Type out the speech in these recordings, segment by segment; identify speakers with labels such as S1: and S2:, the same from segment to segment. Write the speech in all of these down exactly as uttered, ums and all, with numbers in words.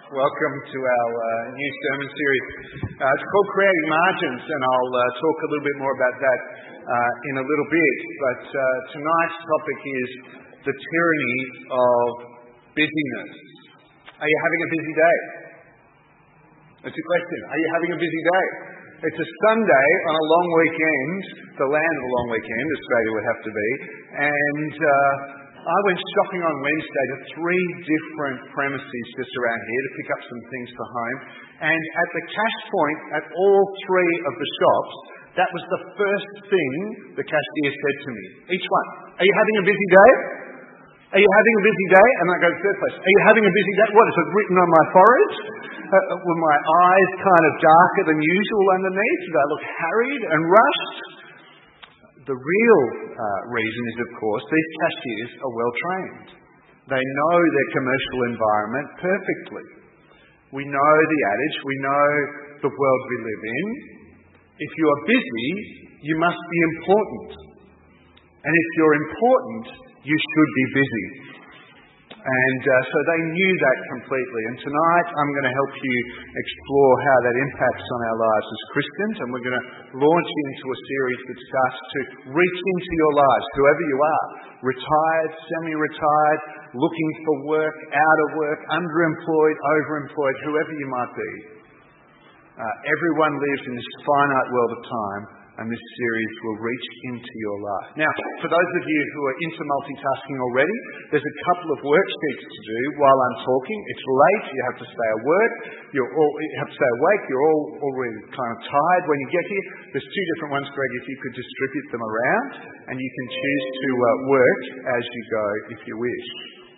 S1: Welcome to our uh, new sermon series. Uh, it's called Creating Margins, and I'll uh, talk a little bit more about that uh, in a little bit. But uh, tonight's topic is the tyranny of busyness. Are you having a busy day? That's a question. Are you having a busy day? It's a Sunday on a long weekend, the land of a long weekend, Australia would have to be, and uh, I went shopping on Wednesday to three different premises just around here to pick up some things for home. And at the cash point at all three of the shops, that was the first thing the cashier said to me. Each one. Are you having a busy day? Are you having a busy day? And I go to the third place. Are you having a busy day? What, is it written on my forehead? Uh, were my eyes kind of darker than usual underneath? Did I look harried and rushed? The real uh, reason is, of course, these cashiers are well trained. They know their commercial environment perfectly. We know the adage, we know the world we live in. If you are busy, you must be important. And if you're important, you should be busy. And uh, so they knew that completely. And tonight I'm going to help you explore how that impacts on our lives as Christians. And we're going to launch into a series that starts to reach into your lives, whoever you are. Retired, semi-retired, looking for work, out of work, underemployed, overemployed, whoever you might be. Uh, everyone lives in this finite world of time. And this series will reach into your life. Now, for those of you who are into multitasking already, there's a couple of worksheets to do while I'm talking. It's late, you have to stay at work, you're all, you have to stay awake, you're all already kind of tired when you get here. There's two different ones, Greg, if you could distribute them around, and you can choose to uh, work as you go if you wish.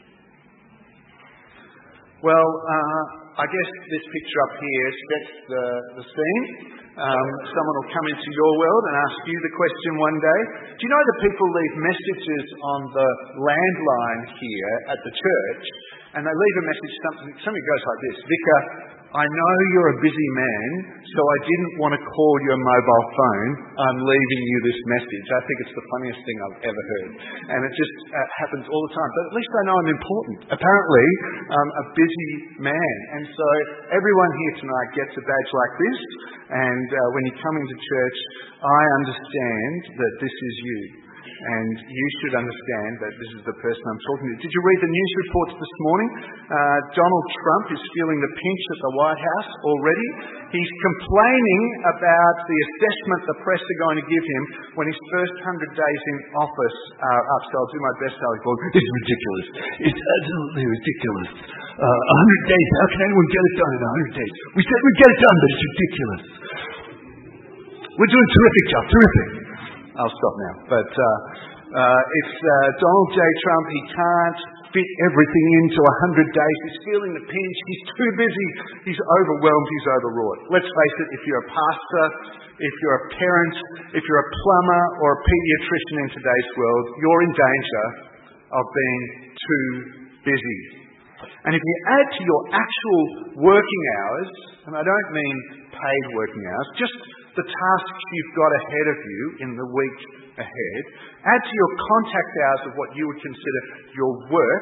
S1: Well, uh, I guess this picture up here sets the, the scene. Um, someone will come into your world and ask you the question one day. Do you know that people leave messages on the landline here at the church, and they leave a message, something, something goes like this: Vicar, I know you're a busy man, so I didn't want to call your mobile phone. I'm leaving you this message. I think it's the funniest thing I've ever heard. And it just uh, happens all the time. But at least I know I'm important. Apparently, I'm a busy man. And so everyone here tonight gets a badge like this. And uh, when you come into church, I understand that this is you. And you should understand that this is the person I'm talking to. Did you read the news reports this morning? Uh, Donald Trump is feeling the pinch at the White House already. He's complaining about the assessment the press are going to give him when his first hundred days in office are up. So I'll do my best, Alex Baldwin. It's ridiculous. It's absolutely ridiculous. Uh, a hundred days. How can anyone get it done in a hundred days? We said we'd get it done, but it's ridiculous. We're doing a terrific job. Terrific. I'll stop now. But uh, uh, it's uh, Donald J. Trump. He can't fit everything into a hundred days. He's feeling the pinch. He's too busy. He's overwhelmed. He's overwrought. Let's face it, if you're a pastor, if you're a parent, if you're a plumber or a paediatrician in today's world, you're in danger of being too busy. And if you add to your actual working hours, and I don't mean paid working hours, just the tasks you've got ahead of you in the week ahead, add to your contact hours of what you would consider your work,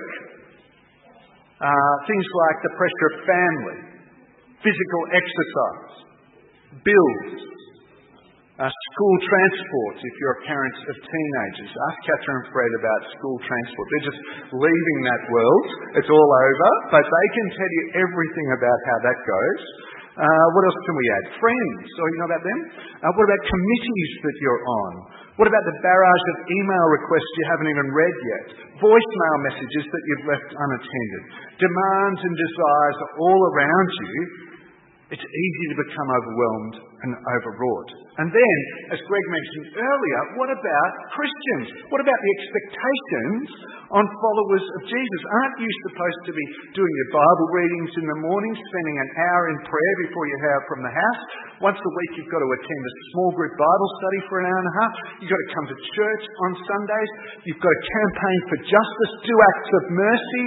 S1: uh, things like the pressure of family, physical exercise, bills, uh, school transport if you're a parent of teenagers. Ask Catherine and Fred about school transport. They're just leaving that world. It's all over, but they can tell you everything about how that goes. Uh, what else can we add? Friends. Oh, you know about them? Uh, what about committees that you're on? What about the barrage of email requests you haven't even read yet? Voicemail messages that you've left unattended? Demands and desires are all around you. It's easy to become overwhelmed and overwrought. And then, as Greg mentioned earlier, what about Christians? What about the expectations on followers of Jesus? Aren't you supposed to be doing your Bible readings in the morning, spending an hour in prayer before you head out from the house? Once a week you've got to attend a small group Bible study for an hour and a half. You've got to come to church on Sundays. You've got to campaign for justice, do acts of mercy.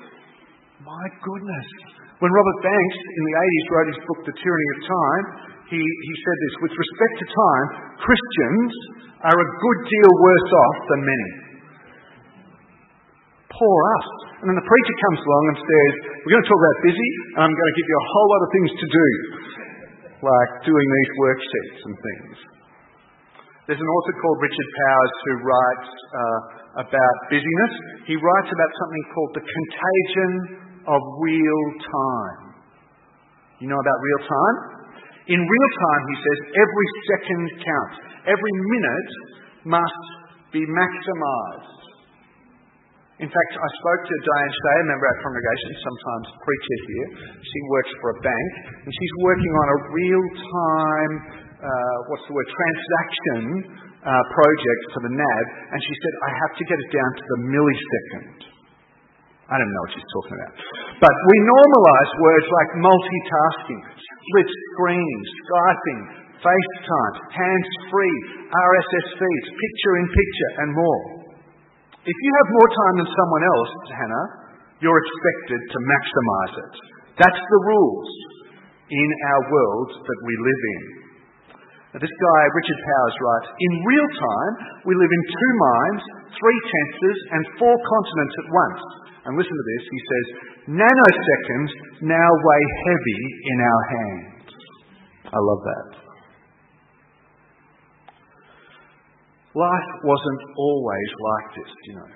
S1: My goodness. When Robert Banks in the eighties wrote his book, The Tyranny of Time, he, he said this: with respect to time, Christians are a good deal worse off than many. for us. And then the preacher comes along and says, we're going to talk about busy, and I'm going to give you a whole lot of things to do, like doing these worksheets and things. There's an author called Richard Powers who writes uh, about busyness. He writes about something called the contagion of real time. You know about real time? In real time, he says, every second counts. Every minute must be maximised. In fact, I spoke to Diane Shea, a member of our congregation, sometimes preacher here. She works for a bank, and she's working on a real-time, uh, what's the word, transaction uh, project for the N A B, and she said, I have to get it down to the millisecond. I don't know what she's talking about. But we normalise words like multitasking, split screening, Skyping, FaceTime, hands-free, R S S feeds, picture-in-picture, and more. If you have more time than someone else, Hannah, you're expected to maximise it. That's the rules in our world that we live in. Now, this guy, Richard Powers, writes, in real time, we live in two minds, three tenses, and four continents at once. And listen to this, he says, nanoseconds now weigh heavy in our hands. I love that. Life wasn't always like this, you know.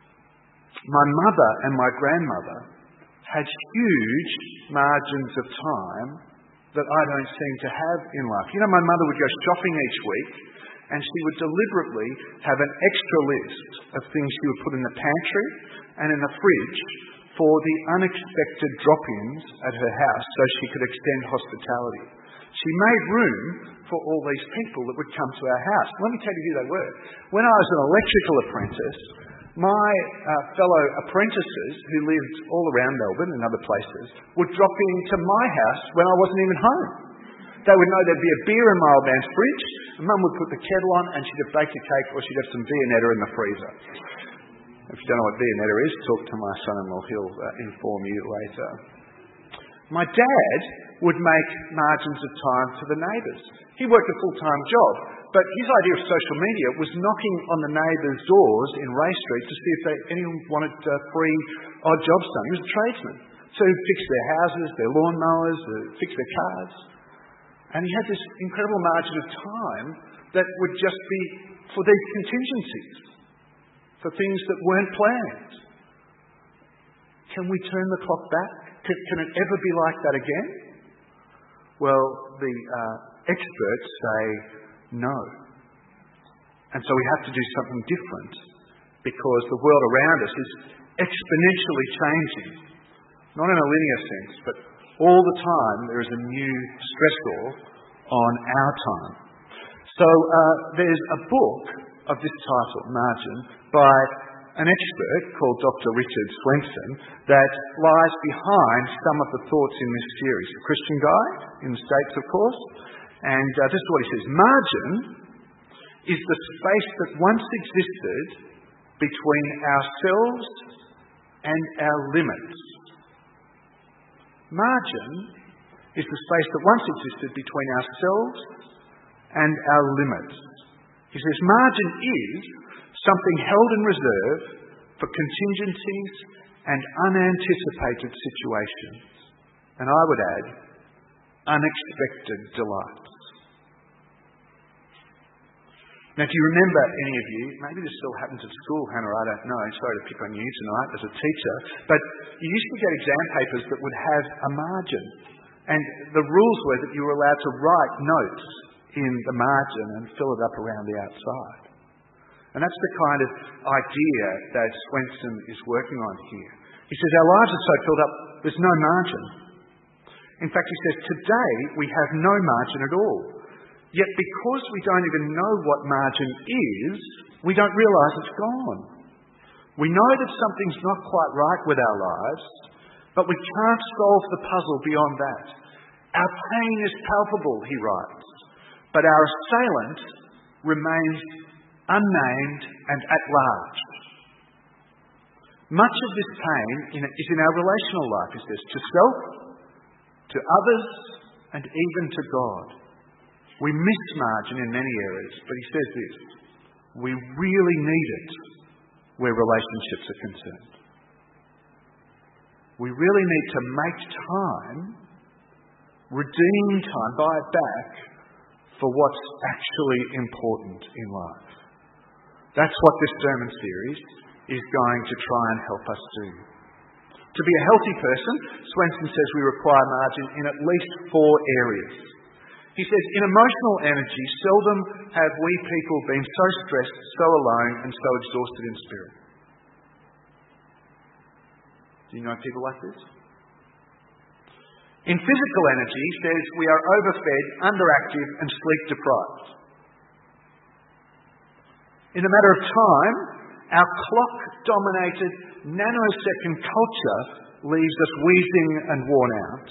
S1: My mother and my grandmother had huge margins of time that I don't seem to have in life. You know, my mother would go shopping each week and she would deliberately have an extra list of things she would put in the pantry and in the fridge for the unexpected drop-ins at her house so she could extend hospitality. She made room for all these people that would come to our house. Let me tell you who they were. When I was an electrical apprentice, my uh, fellow apprentices who lived all around Melbourne and other places would drop into my house when I wasn't even home. They would know there'd be a beer in my old man's fridge, and Mum would put the kettle on and she'd have baked a cake or she'd have some Viennetta in the freezer. If you don't know what Viennetta is, talk to my son-in-law, he'll uh, inform you later. My dad would make margins of time for the neighbours. He worked a full-time job, but his idea of social media was knocking on the neighbours' doors in Ray Street to see if they, anyone wanted uh, free odd jobs done. He was a tradesman. So he'd fix their houses, their lawnmowers, uh, fix their cars. And he had this incredible margin of time that would just be for these contingencies, for things that weren't planned. Can we turn the clock back? Can, can it ever be like that again? Well, the uh, experts say no. And so we have to do something different because the world around us is exponentially changing. Not in a linear sense, but all the time there is a new stressor on our time. So uh, there's a book of this title, Margin, by an expert called Doctor Richard Swenson that lies behind some of the thoughts in this series. A Christian guy in the States, of course. And uh, this is what he says. Margin is the space that once existed between ourselves and our limits. Margin is the space that once existed between ourselves and our limits. He says margin is something held in reserve for contingencies and unanticipated situations. And I would add, unexpected delights. Now, do you remember, any of you, maybe this still happens at school, Hannah, I don't know, sorry to pick on you tonight as a teacher, but you used to get exam papers that would have a margin. And the rules were that you were allowed to write notes in the margin and fill it up around the outside. And that's the kind of idea that Swenson is working on here. He says our lives are so filled up, there's no margin. In fact, he says today we have no margin at all. Yet because we don't even know what margin is, we don't realise it's gone. We know that something's not quite right with our lives, but we can't solve the puzzle beyond that. Our pain is palpable, he writes, but our assailant remains unnamed and at large. Much of this pain is in our relational life, he says, to self, to others, and even to God. We miss margin in many areas, but he says this, we really need it where relationships are concerned. We really need to make time, redeem time, buy it back for what's actually important in life. That's what this sermon series is going to try and help us do. To be a healthy person, Swenson says we require margin in at least four areas. He says, in emotional energy, seldom have we people been so stressed, so alone, and so exhausted in spirit. Do you know people like this? In physical energy, he says we are overfed, underactive, and sleep deprived. In a matter of time, our clock-dominated nanosecond culture leaves us wheezing and worn out.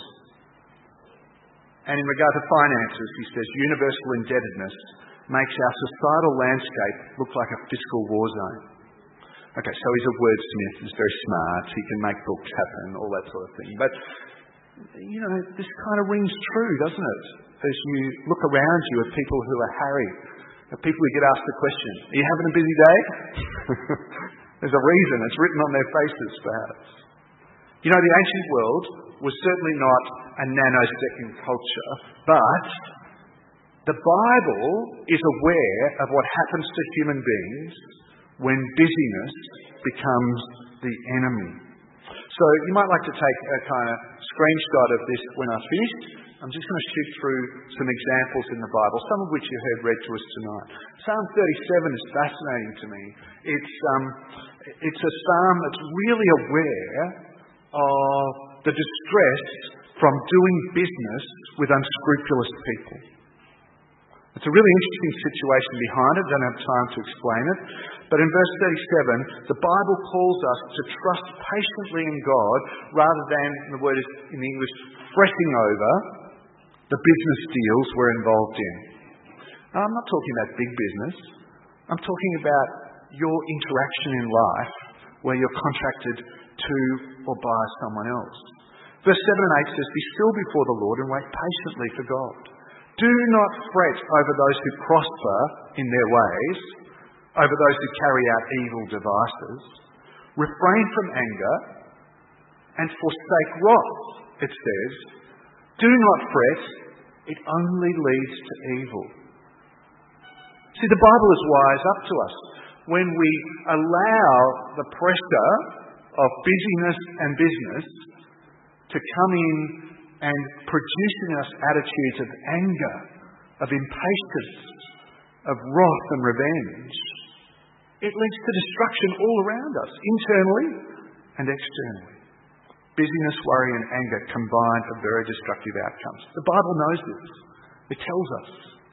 S1: And in regard to finances, he says universal indebtedness makes our societal landscape look like a fiscal war zone. Okay, so he's a wordsmith, he's very smart, he can make books happen, all that sort of thing. But, you know, this kind of rings true, doesn't it? As you look around you at people who are harried, at people who get asked the question, are you having a busy day? There's a reason, it's written on their faces, perhaps. You know, the ancient world was certainly not a nanosecond culture, but the Bible is aware of what happens to human beings when busyness becomes the enemy. So you might like to take a kind of screenshot of this when I've finished. I'm just going to shoot through some examples in the Bible, some of which you heard read to us tonight. Psalm thirty-seven is fascinating to me. It's, um, it's a psalm that's really aware of the distress from doing business with unscrupulous people. It's a really interesting situation behind it. I don't have time to explain it. But in verse thirty-seven, the Bible calls us to trust patiently in God rather than, the word is in the English, fretting over the business deals we're involved in. Now, I'm not talking about big business. I'm talking about your interaction in life where you're contracted to or by someone else. Verse seven and eight says, be still before the Lord and wait patiently for God. Do not fret over those who prosper in their ways, over those who carry out evil devices. Refrain from anger and forsake wrath, it says. Do not fret, it only leads to evil. See, the Bible is wise up to us. When we allow the pressure of busyness and business to come in and produce in us attitudes of anger, of impatience, of wrath and revenge, it leads to destruction all around us, internally and externally. Busyness, worry and anger combine for very destructive outcomes. The Bible knows this. It tells us.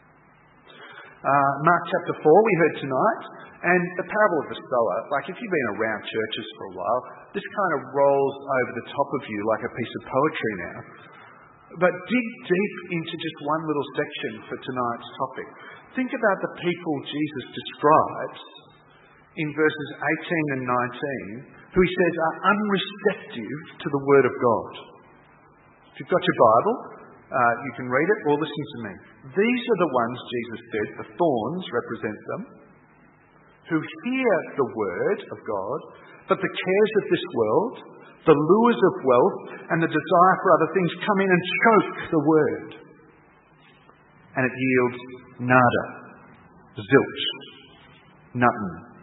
S1: Uh, Mark chapter four, we heard tonight, and the parable of the sower. Like, if you've been around churches for a while, this kind of rolls over the top of you like a piece of poetry now. But dig deep into just one little section for tonight's topic. Think about the people Jesus describes in verses eighteen and nineteen, who he says are unreceptive to the word of God. If you've got your Bible, uh, you can read it or listen to me. These are the ones, Jesus said, the thorns represent them, who hear the word of God, but the cares of this world, the lures of wealth, and the desire for other things come in and choke the word. And it yields nada, zilch, nothing.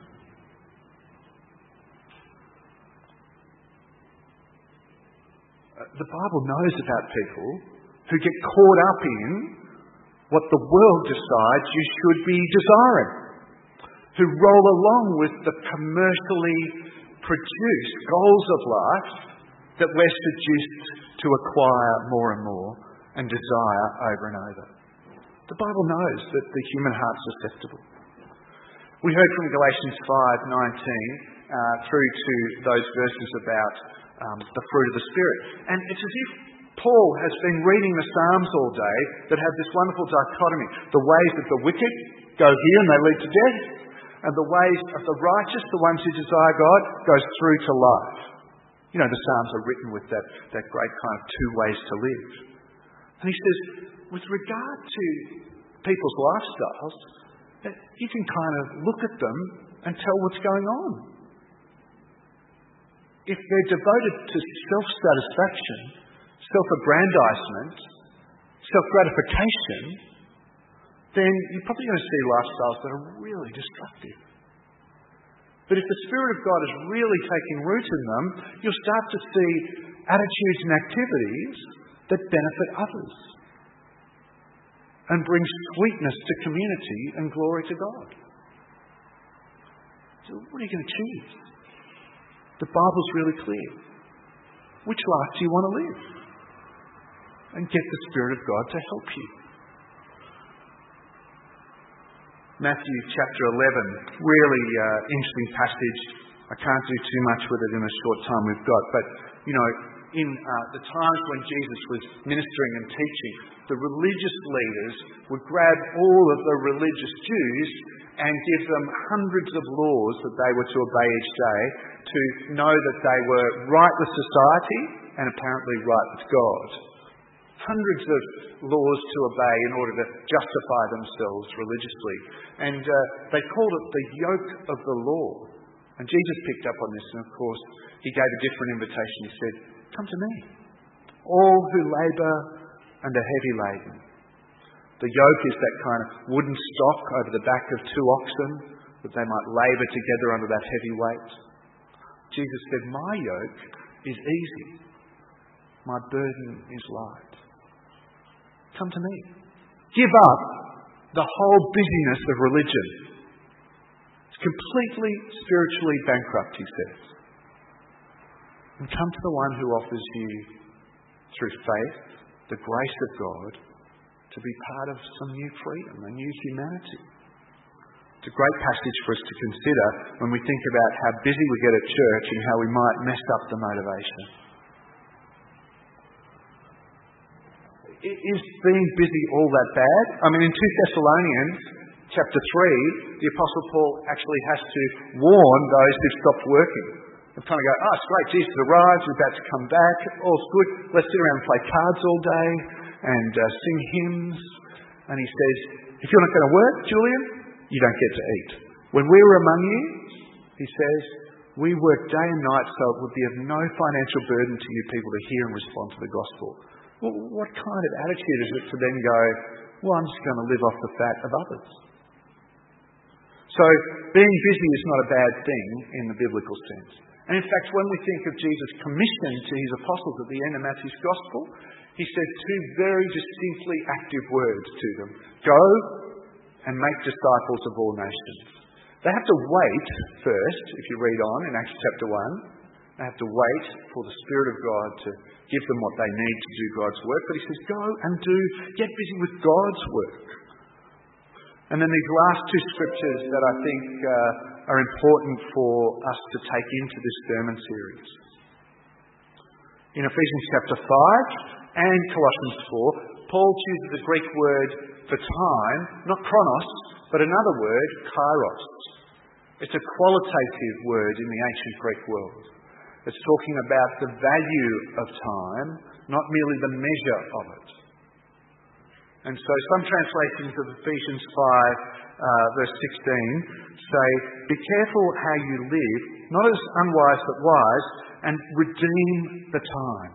S1: The Bible knows about people who get caught up in what the world decides you should be desiring, who roll along with the commercially produced goals of life that we're seduced to acquire more and more and desire over and over. The Bible knows that the human heart's susceptible. We heard from Galatians five nineteen uh, through to those verses about um, the fruit of the Spirit. And it's as if Paul has been reading the Psalms all day that have this wonderful dichotomy. The ways of the wicked go here and they lead to death. And the ways of the righteous, the ones who desire God, goes through to life. You know, the Psalms are written with that, that great kind of two ways to live. And he says, with regard to people's lifestyles, you can kind of look at them and tell what's going on. if they're devoted to self-satisfaction, self-aggrandizement, self-gratification, then you're probably going to see lifestyles that are really destructive. But if the Spirit of God is really taking root in them, you'll start to see attitudes and activities that benefit others and bring sweetness to community and glory to God. So what are you going to choose? The Bible's really clear. Which life do you want to live? And get the Spirit of God to help you. Matthew chapter eleven, really uh, interesting passage. I can't do too much with it in the short time we've got. But, you know, in uh, the times when Jesus was ministering and teaching, the religious leaders would grab all of the religious Jews and give them hundreds of laws that they were to obey each day to know that they were right with society and apparently right with God. Hundreds of laws to obey in order to justify themselves religiously. And uh, they called it the yoke of the law. And Jesus picked up on this, and of course, he gave a different invitation. He said, "Come to me, all who labour and are heavy laden." The yoke is that kind of wooden stock over the back of two oxen, that they might labour together under that heavy weight. Jesus said, "My yoke is easy. My burden is light. Come to me. Give up the whole busyness of religion. It's completely spiritually bankrupt," he says. "And come to the one who offers you, through faith, the grace of God, to be part of some new freedom, a new humanity." It's a great passage for us to consider when we think about how busy we get at church and how we might mess up the motivation. Is being busy all that bad? I mean, in Second Thessalonians chapter three, the Apostle Paul actually has to warn those who've stopped working. They kind of go, "Oh, it's great, Jesus arrives, we're about to come back, all's good, let's sit around and play cards all day and uh, sing hymns." And he says, "If you're not going to work, Julian, you don't get to eat. When we were among you," he says, "we worked day and night so it would be of no financial burden to you people to hear and respond to the gospel." Well, what kind of attitude is it to then go, "Well, I'm just going to live off the fat of others"? So being busy is not a bad thing in the biblical sense. And in fact, when we think of Jesus' commission to his apostles at the end of Matthew's Gospel, he said two very distinctly active words to them: "Go and make disciples of all nations." They have to wait first, if you read on in Acts chapter one. They have to wait for the Spirit of God to give them what they need to do God's work. But he says, go and do, get busy with God's work. And then these last two scriptures that I think uh, are important for us to take into this sermon series. In Ephesians chapter five and Colossians four, Paul chooses the Greek word for time, not chronos, but another word, kairos. It's a qualitative word in the ancient Greek world. It's talking about the value of time, not merely the measure of it. And so some translations of Ephesians five, uh, verse sixteen, say, "Be careful how you live, not as unwise but wise, and redeem the time."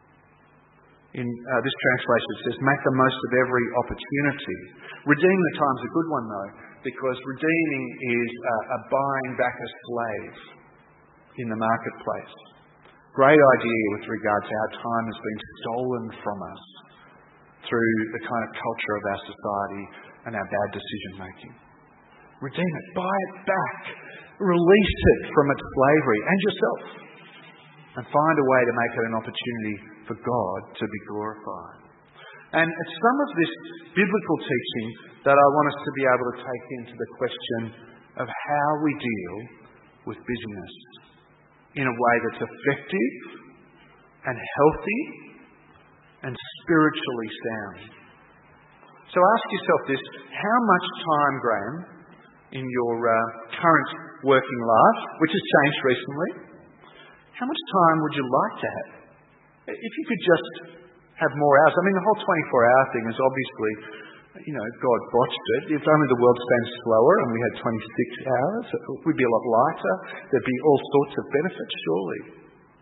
S1: In uh, this translation it says, "Make the most of every opportunity." Redeem the time's a good one though, because redeeming is uh, a buying back a slave in the marketplace. Great idea with regard to how time has been stolen from us through the kind of culture of our society and our bad decision making. Redeem it, buy it back, release it from its slavery and yourself, and find a way to make it an opportunity for God to be glorified. And it's some of this biblical teaching that I want us to be able to take into the question of how we deal with busyness in a way that's effective and healthy and spiritually sound. So ask yourself this: how much time, Graham, in your uh, current working life, which has changed recently, how much time would you like to have? If you could just have more hours. I mean, the whole twenty-four hour thing is obviously, you know, God botched it. If only the world spans slower and we had twenty-six hours, we'd be a lot lighter. There'd be all sorts of benefits, surely.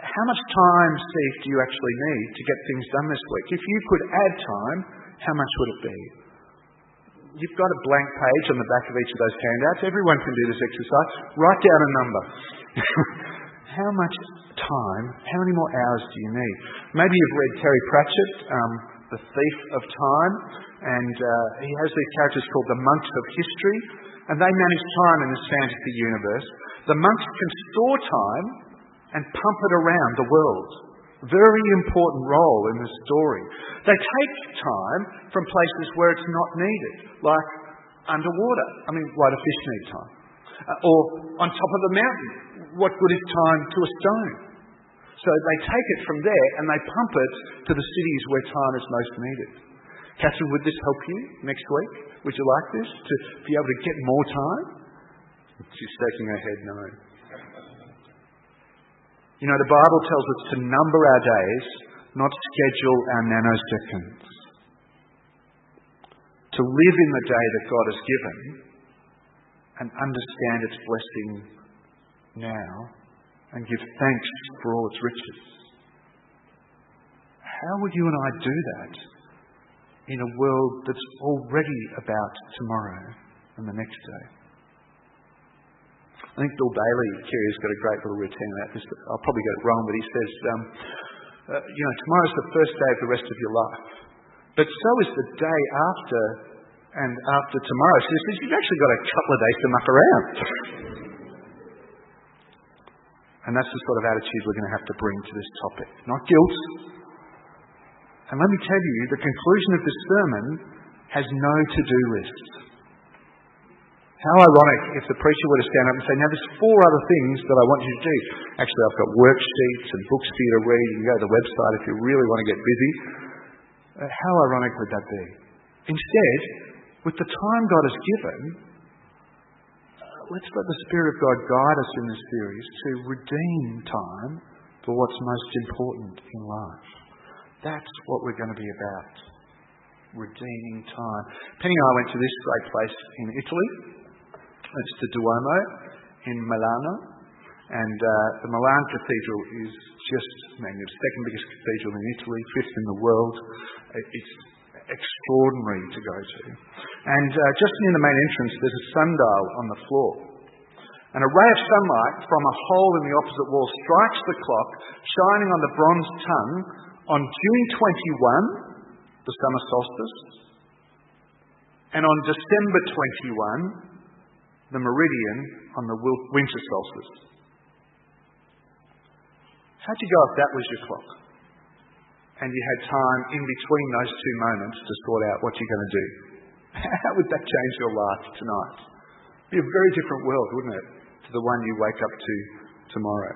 S1: how much time, Steve, do you actually need to get things done this week? If you could add time, how much would it be? You've got a blank page on the back of each of those handouts. Everyone can do this exercise. Write down a number. How much time, how many more hours do you need? Maybe you've read Terry Pratchett, um, The Thief of Time, and uh, he has these characters called the monks of history, and they manage time in this fantasy universe. The monks can store time and pump it around the world. Very important role in the story. They take time from places where it's not needed, like underwater. I mean, why do fish need time? Uh, or on top of the mountain. What good is time to a stone? So they take it from there and they pump it to the cities where time is most needed. Catherine, would this help you next week? Would you like this? To be able to get more time? She's shaking her head no. You know, the Bible tells us to number our days, not schedule our nanoseconds. To live in the day that God has given and understand its blessing now and give thanks for all its riches. How would you and I do that in a world that's already about tomorrow and the next day? I think Bill Bailey, Kerry's got a great little routine about this. I'll probably get it wrong, but he says, um, uh, you know, tomorrow's the first day of the rest of your life. But so is the day after and after tomorrow. So he says, you've actually got a couple of days to muck around. And that's the sort of attitude we're going to have to bring to this topic. Not guilt. And let me tell you, the conclusion of this sermon has no to-do list. How ironic if the preacher were to stand up and say, now there's four other things that I want you to do. Actually, I've got worksheets and books for you to read. You can go to the website if you really want to get busy. Uh, how ironic would that be? Instead, with the time God has given, uh, let's let the Spirit of God guide us in this series to redeem time for what's most important in life. That's what we're going to be about. Redeeming time. Penny and I went to this great place in Italy. It's the Duomo in Milano. And uh, the Milan Cathedral is just magnificent. Second biggest cathedral in Italy, fifth in the world. It's extraordinary to go to. And uh, just near the main entrance, there's a sundial on the floor. And a ray of sunlight from a hole in the opposite wall strikes the clock, shining on the bronze tongue on June twenty-first, the summer solstice, and on December twenty-first, the meridian on the winter solstice. How'd you go if that was your clock? And you had time in between those two moments to sort out what you're going to do. How would that change your life tonight? It'd be a very different world, wouldn't it, to the one you wake up to tomorrow.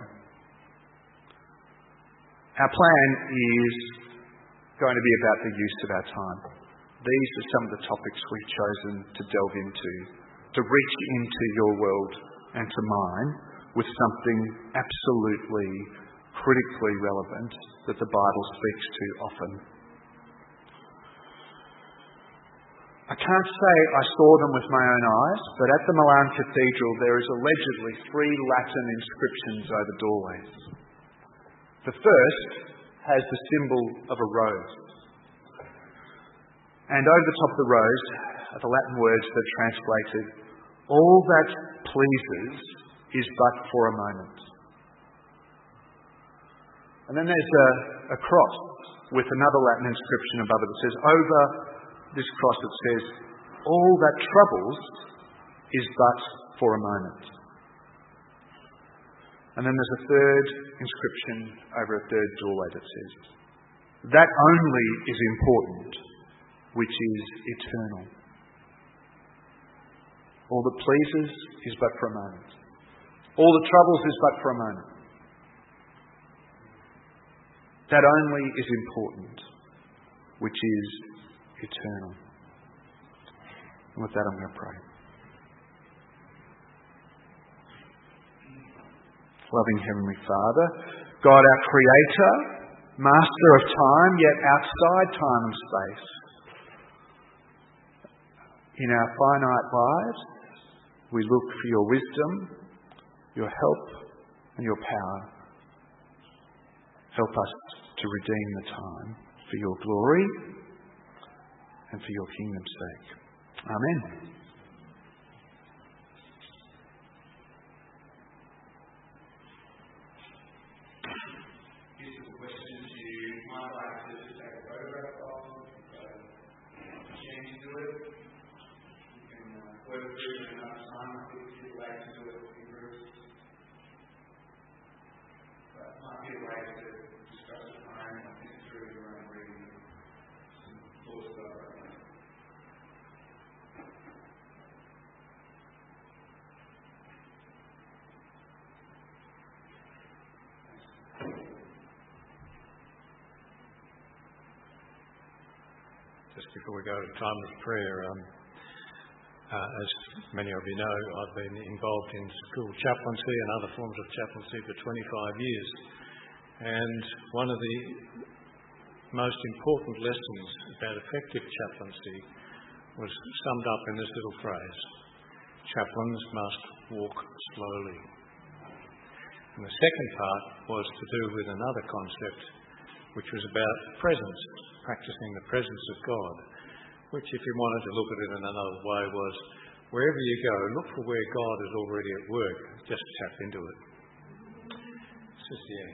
S1: Our plan is going to be about the use of our time. These are some of the topics we've chosen to delve into, to reach into your world and to mine with something absolutely critically relevant that the Bible speaks to often. I can't say I saw them with my own eyes, but at the Milan Cathedral there is allegedly three Latin inscriptions over doorways. The first has the symbol of a rose. And over the top of the rose are the Latin words that are translated, all that pleases is but for a moment. And then there's a, a cross with another Latin inscription above it that says, over this cross it says, all that troubles is but for a moment. And then there's a third inscription over a third doorway that says, that only is important, which is eternal. All that pleases is but for a moment. All that troubles is but for a moment. That only is important, which is eternal. And with that, I'm going to pray. Loving Heavenly Father, God our Creator, Master of time, yet outside time and space. In our finite lives, we look for your wisdom, your help, and your power. Help us to redeem the time for your glory and for your kingdom's sake. Amen.
S2: Just before we go to time of prayer, um, uh, as many of you know, I've been involved in school chaplaincy and other forms of chaplaincy for twenty-five years. And one of the most important lessons about effective chaplaincy was summed up in this little phrase: chaplains must walk slowly. And the second part was to do with another concept, which was about presence, practicing the presence of God, which, if you wanted to look at it in another way, was wherever you go, look for where God is already at work. Just tap into it. Sister Yang.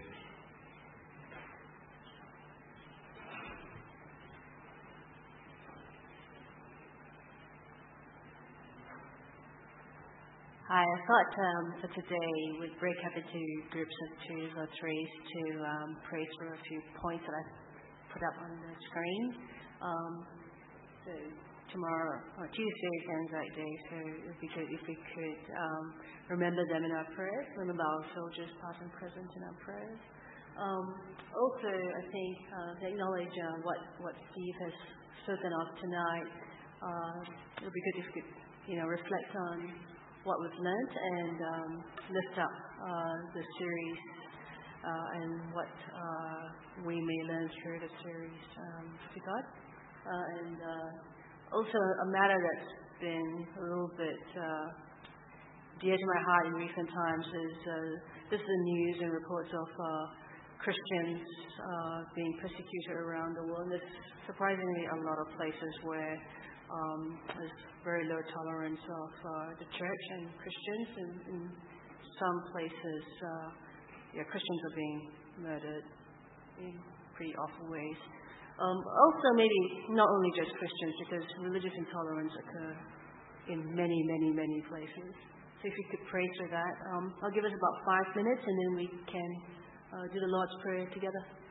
S3: Hi, I thought um, for today we'd break up into groups of twos or threes to um, pray through a few points that I put up on the screen. Um, so tomorrow, or Tuesday is Anzac Day, so it would be good if we could um, remember them in our prayers, remember our soldiers past and present in our prayers. Um, also, I think uh, to acknowledge uh, what, what Steve has spoken of tonight. Uh, it would be good if we could, you know, reflect on what we've learnt and um, lift up uh, the series uh, and what uh, we may learn through the series um, to God. Uh, and uh, also a matter that's been a little bit uh, dear to my heart in recent times is uh, this is the news and reports of uh, Christians uh, being persecuted around the world. There's surprisingly a lot of places where Um, there's very low tolerance of uh, the church and Christians. In, in some places, uh, yeah, Christians are being murdered in pretty awful ways. Um, also, maybe not only just Christians, because religious intolerance occur in many, many, many places. So if you could pray through that, um, I'll give us about five minutes, and then we can uh, do the Lord's Prayer together.